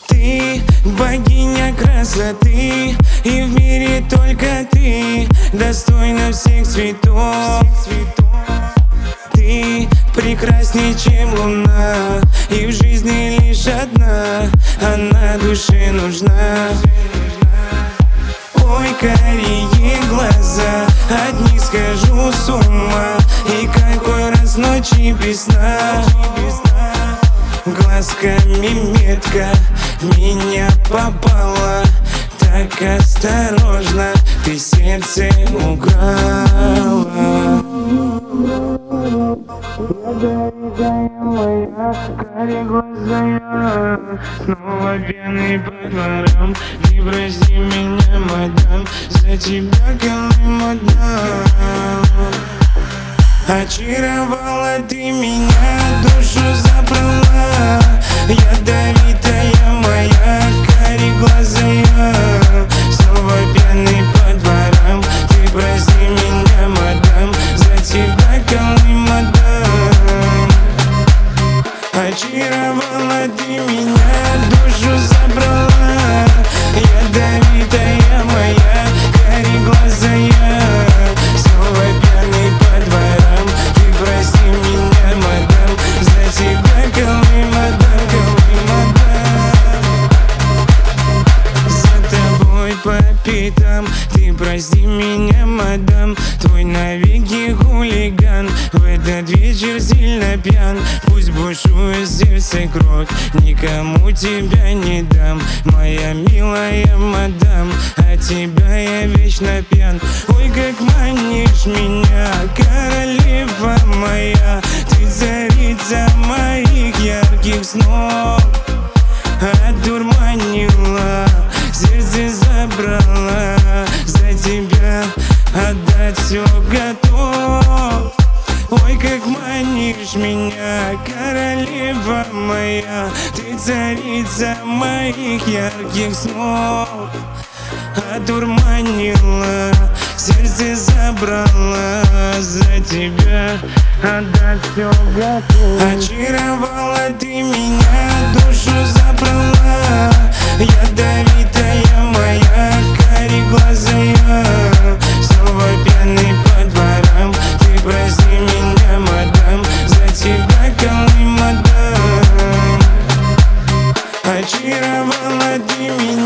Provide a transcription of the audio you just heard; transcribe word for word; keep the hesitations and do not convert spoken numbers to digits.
Ты богиня красоты, и в мире только ты достойна всех цветов. Ты прекраснее, чем луна, и в жизни лишь одна, она душе нужна. Ой, карие глаза, от них схожу с ума, и какой раз ночи без сна. Глазками метка в меня попала, так осторожно ты сердце украла. Я дорогая моя, карие глаза я, снова пьяный по дворам. Не прости меня, мадам, за тебя Колым отдам. Очаровала ты меня, душу забрала. Ядовитая моя, карие глаза я, снова пьяный по дворам. Ты прости меня, мадам, за тебя Колым отдам. Очаровала ты меня, душу забрала. Ядовитая моя, карие глаза я, снова пьяный по дворам. Ты прости меня, мадам, за тебя Колым отдам, Колым отдам. За тобой по пятам, ты прости меня, мадам. Твой навеки хулиган, в этот вечер сильно пьян. Пусть бушует сердце кровь, никому тебя не дам. Моя милая мадам, от тебя я вечно пьян. Ой, как манишь меня, королева моя. Ты царица моих ярких снов. Одурманила, сердце забрала. За тебя отдать все готов. Ой, как манишь меня, королева моя. Ты царица моих ярких снов. Одурманила, сердце забрала. За тебя отдать все готов. Очаровала ты меня, душу забрала. Ядовитая моя, карие глаза я, снова пьяный по дворам. Ты прости меня, мадам, за тебя Колым отдам. Очаровала ты меня.